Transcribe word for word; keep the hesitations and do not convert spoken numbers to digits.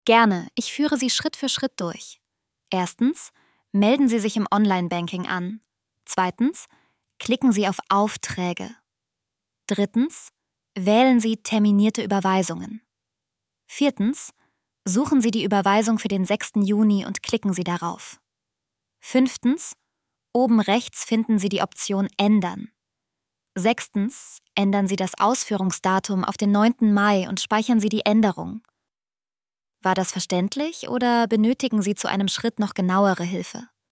Gerne, ich führe Sie Schritt für Schritt durch. Erstens, melden Sie sich im Online-Banking an. Zweitens, klicken Sie auf Aufträge. Drittens, wählen Sie terminierte Überweisungen. Viertens, suchen Sie die Überweisung für den sechsten Juni und klicken Sie darauf. Fünftens, oben rechts finden Sie die Option Ändern. Sechstens, ändern Sie das Ausführungsdatum auf den neunten Mai und speichern Sie die Änderung. War das verständlich oder benötigen Sie zu einem Schritt noch genauere Hilfe?